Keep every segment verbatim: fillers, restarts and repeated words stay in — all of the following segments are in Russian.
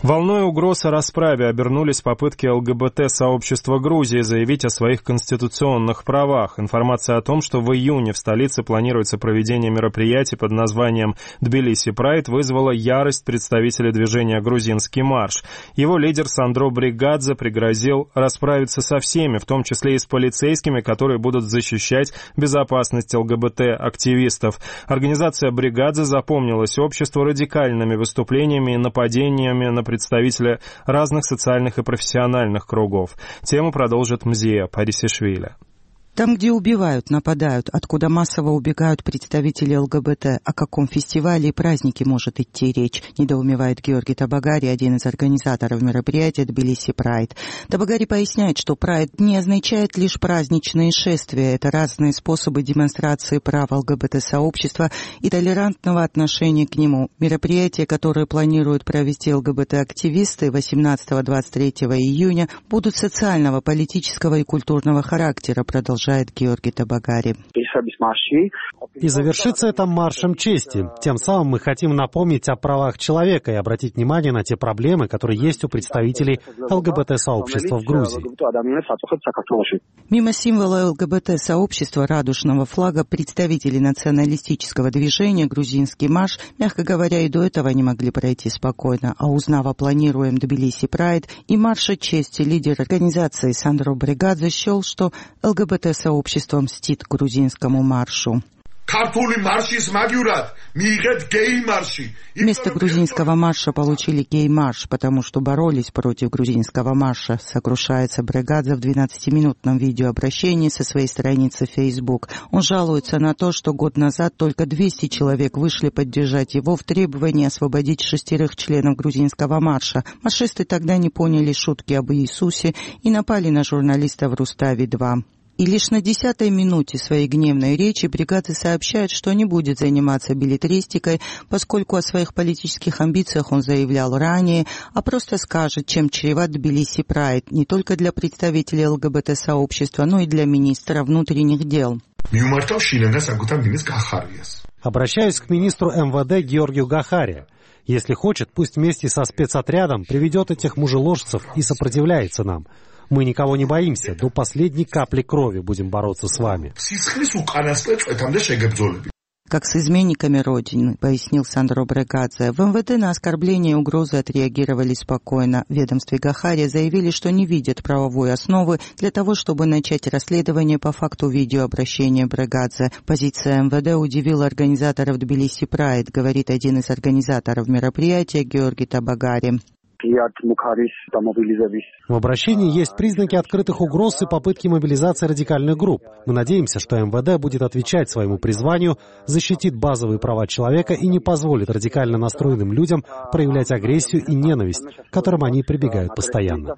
Волной угроз о расправе обернулись попытки ЛГБТ-сообщества Грузии заявить о своих конституционных правах. Информация о том, что в июне в столице планируется проведение мероприятий под названием «Тбилиси Прайд», вызвала ярость представителей движения «Грузинский марш». Его лидер Сандро Бригадзе пригрозил расправиться со всеми, в том числе и с полицейскими, которые будут защищать безопасность ЛГБТ-активистов. Организация Бригадзе запомнилась обществу радикальными выступлениями и нападениями на представители разных социальных и профессиональных кругов. Тему продолжит Мзия Парисишвили. Там, где убивают, нападают, откуда массово убегают представители ЛГБТ, о каком фестивале и празднике может идти речь, недоумевает Георгий Табагари, один из организаторов мероприятия «Тбилиси Прайд». Табагари поясняет, что Прайд не означает лишь праздничные шествия, это разные способы демонстрации прав ЛГБТ-сообщества и толерантного отношения к нему. Мероприятия, которые планируют провести ЛГБТ-активисты восемнадцатого — двадцать третьего июня, будут социального, политического и культурного характера, продолжает Георгий Табагари. И завершится это маршем чести. Тем самым мы хотим напомнить о правах человека и обратить внимание на те проблемы, которые есть у представителей ЛГБТ-сообщества в Грузии. Мимо символа ЛГБТ-сообщества радужного флага представители националистического движения «Грузинский марш», мягко говоря, и до этого не могли пройти спокойно. А узнав о планируемом Тбилиси Прайд и марше чести, лидер организации Сандро Бригадзе счел, что ЛГБТ сообщество мстит грузинскому маршу. Вместо грузинского марша получили гей-марш, потому что боролись против грузинского марша, сокрушается Бригадзе в двенадцатиминутном видеообращении со своей страницы в Facebook. Он жалуется на то, что год назад только двести человек вышли поддержать его в требовании освободить шестерых членов грузинского марша. Маршисты тогда не поняли шутки об Иисусе и напали на журналистов Рустави два. И лишь на десятой минуте своей гневной речи Бригадзе сообщает, что не будет заниматься беллетристикой, поскольку о своих политических амбициях он заявлял ранее, а просто скажет, чем чреват Тбилиси Прайд не только для представителей ЛГБТ-сообщества, но и для министра внутренних дел. Обращаюсь к министру МВД Георгию Гахари. Если хочет, пусть вместе со спецотрядом приведет этих мужеложцев и сопротивляется нам. Мы никого не боимся, до последней капли крови будем бороться с вами. Как с изменниками Родины, пояснил Сандро Бригадзе. В МВД на оскорбления и угрозы отреагировали спокойно. В ведомстве Гахари заявили, что не видят правовой основы для того, чтобы начать расследование по факту видеообращения Бригадзе. Позиция МВД удивила организаторов Тбилиси Прайд, говорит один из организаторов мероприятия Георгий Табагари. В обращении есть признаки открытых угроз и попытки мобилизации радикальных групп. Мы надеемся, что МВД будет отвечать своему призванию, защитит базовые права человека и не позволит радикально настроенным людям проявлять агрессию и ненависть, к которым они прибегают постоянно.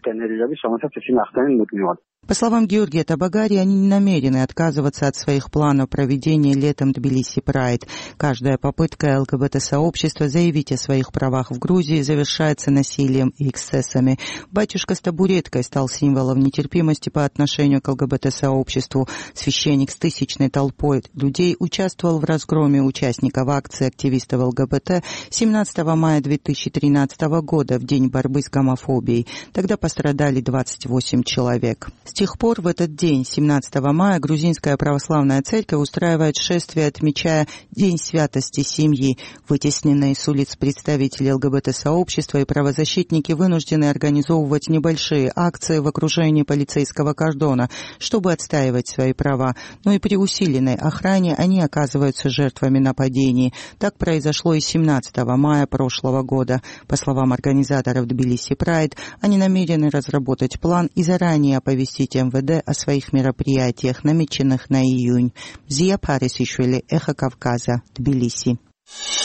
По словам Георгия Табагари, они не намерены отказываться от своих планов проведения летом Тбилиси Прайд. Каждая попытка ЛГБТ-сообщества заявить о своих правах в Грузии завершается насилием и эксцессами. Батюшка с табуреткой стал символом нетерпимости по отношению к ЛГБТ-сообществу. Священник с тысячной толпой людей участвовал в разгроме участников акции активистов ЛГБТ семнадцатого мая две тысячи тринадцатого года, в день борьбы с гомофобией. Тогда пострадали двадцать восемь человек. С тех пор в этот день, семнадцатого мая, Грузинская православная церковь устраивает шествие, отмечая День святости семьи. Вытесненные с улиц представители ЛГБТ-сообщества и правозащитники вынуждены организовывать небольшие акции в окружении полицейского кордона, чтобы отстаивать свои права. Но и при усиленной охране они оказываются жертвами нападений. Так произошло и семнадцатого мая прошлого года. По словам организаторов Тбилиси Прайд, они намерены разработать план и заранее оповестить МВД о своих мероприятиях, намеченных на июнь. Мзия Парисишвили, Эхо Кавказа, Тбилиси.